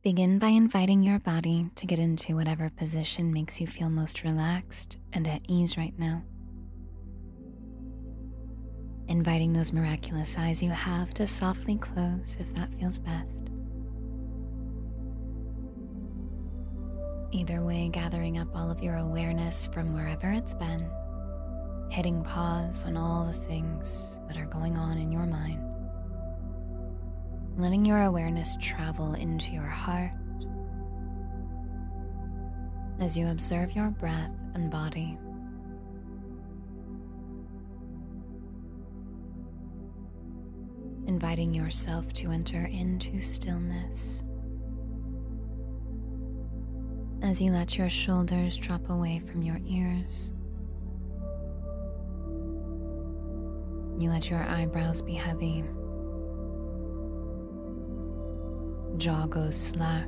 Begin by inviting your body to get into whatever position makes you feel most relaxed and at ease right now. Inviting those miraculous eyes you have to softly close if that feels best. Either way, gathering up all of your awareness from wherever it's been, hitting pause on all the things that are going on in your mind, letting your awareness travel into your heart as you observe your breath and body. Inviting yourself to enter into stillness as you let your shoulders drop away from your ears. You let your eyebrows be heavy. Jaw goes slack.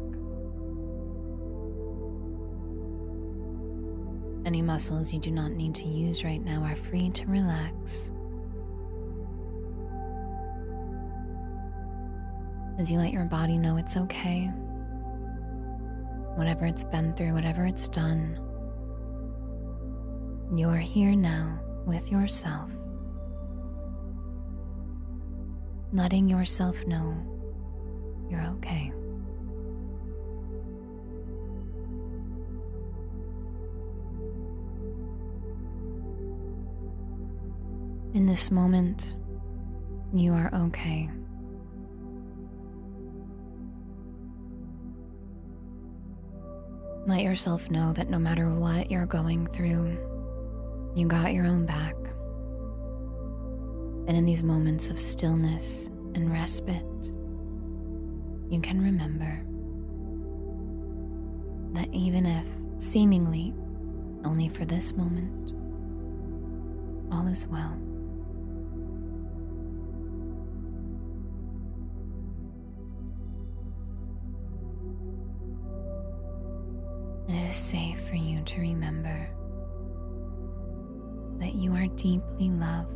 Any muscles you do not need to use right now are free to relax. As you let your body know it's okay, whatever it's been through, whatever it's done, you're here now with yourself, letting yourself know you're okay. In this moment, you are okay. Let yourself know that no matter what you're going through, you got your own back. And in these moments of stillness and respite, you can remember that even if seemingly only for this moment, all is well. And it is safe for you to remember that you are deeply loved.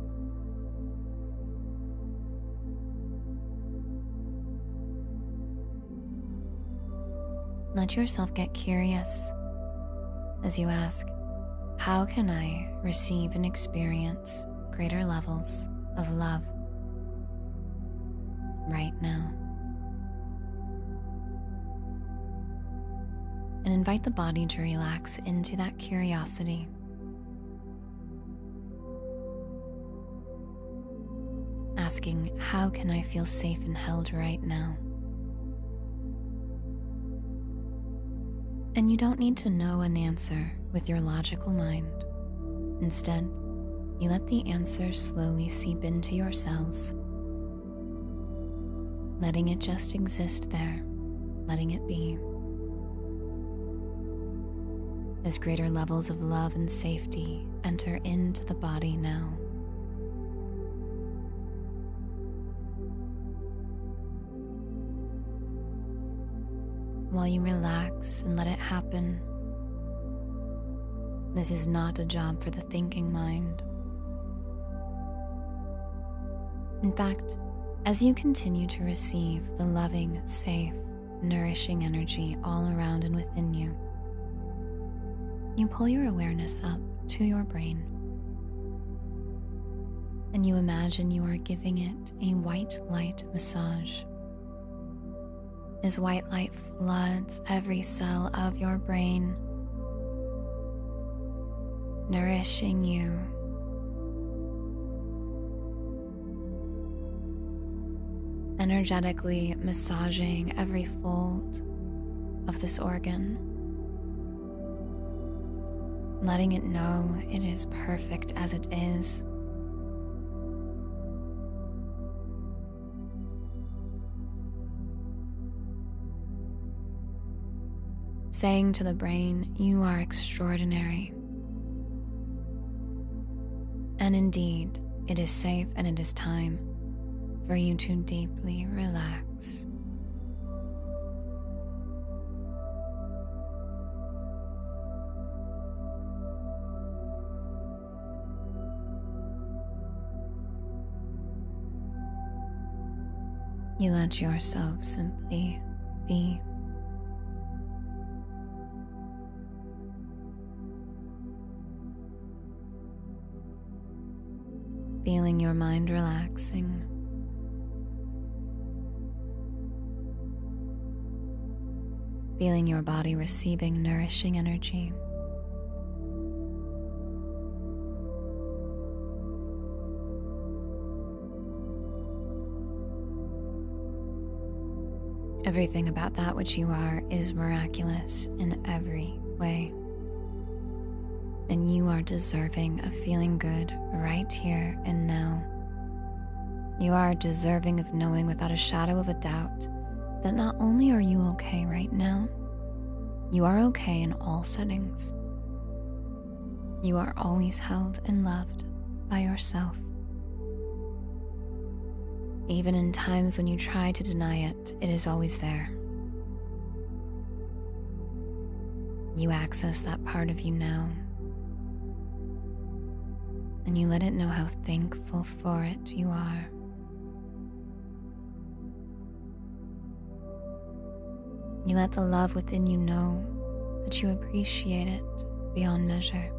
Let yourself get curious as you ask, how can I receive and experience greater levels of love right now? And invite the body to relax into that curiosity. Asking, how can I feel safe and held right now? And you don't need to know an answer with your logical mind. Instead, you let the answer slowly seep into your cells, letting it just exist there, letting it be. As greater levels of love and safety enter into the body now. While you relax and let it happen, this is not a job for the thinking mind. In fact, as you continue to receive the loving, safe, nourishing energy all around and within you, you pull your awareness up to your brain, and you imagine you are giving it a white light massage. As white light floods every cell of your brain, nourishing you, energetically massaging every fold of this organ, letting it know it is perfect as it is. Saying to the brain, you are extraordinary. And indeed, it is safe and it is time for you to deeply relax. You let yourself simply be. feeling your mind relaxing. Feeling your body receiving nourishing energy. Everything about that which you are is miraculous in every way. And you are deserving of feeling good right here and now. You are deserving of knowing without a shadow of a doubt that not only are you okay right now, you are okay in all settings. You are always held and loved by yourself. Even in times when you try to deny it, it is always there. You access that part of you now, and you let it know how thankful for it you are. You let the love within you know that you appreciate it beyond measure.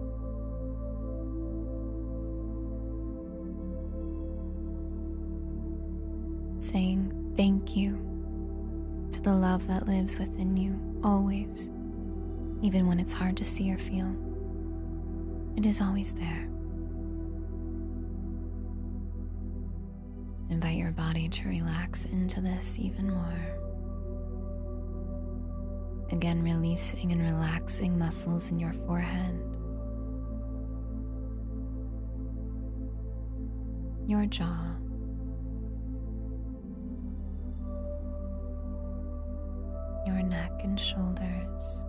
Saying thank you to the love that lives within you always, even when it's hard to see or feel. It is always there. Invite your body to relax into this even more. Again, releasing and relaxing muscles in your forehead, your jaw, your neck and shoulders,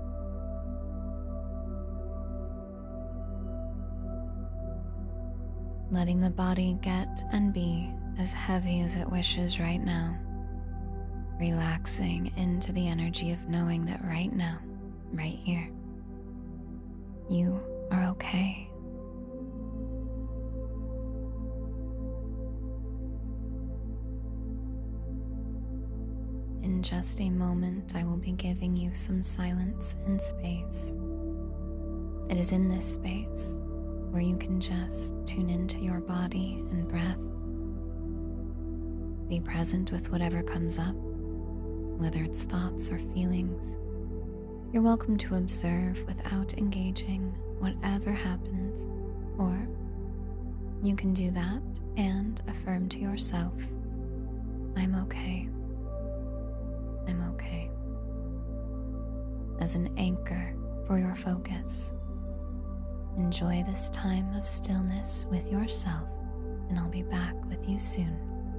letting the body get and be as heavy as it wishes right now. Relaxing into the energy of knowing that right now, right here, you are okay. In just a moment, I will be giving you some silence and space. It is in this space where you can just tune into your body and breath. Be present with whatever comes up. Whether it's thoughts or feelings, you're welcome to observe without engaging whatever happens, or you can do that and affirm to yourself, I'm okay. I'm okay. As an anchor for your focus, enjoy this time of stillness with yourself, and I'll be back with you soon.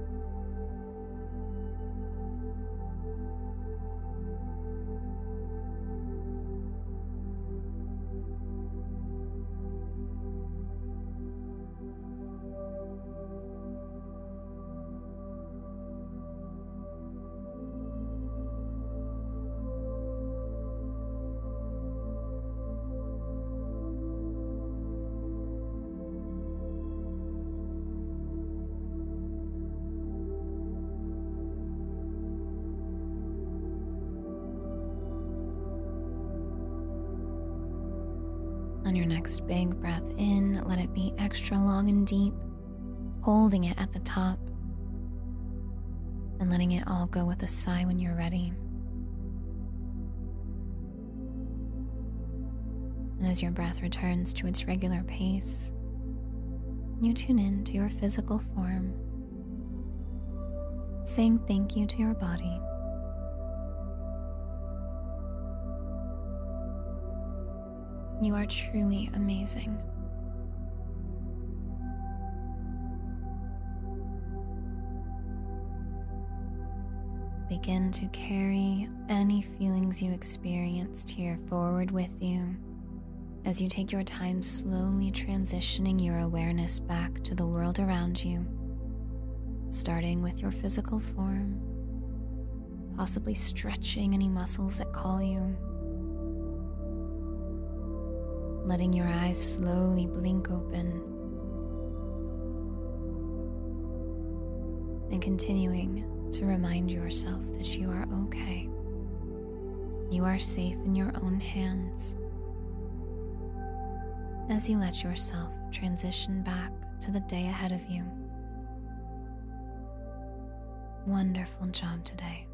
On your next big breath in, let it be extra long and deep, holding it at the top and letting it all go with a sigh when you're ready. And as your breath returns to its regular pace, you tune in to your physical form, saying thank you to your body. You are truly amazing. Begin to carry any feelings you experienced here forward with you as you take your time slowly transitioning your awareness back to the world around you, starting with your physical form, possibly stretching any muscles that call you, letting your eyes slowly blink open, and continuing to remind yourself that you are okay. You are safe in your own hands as you let yourself transition back to the day ahead of you. Wonderful job today.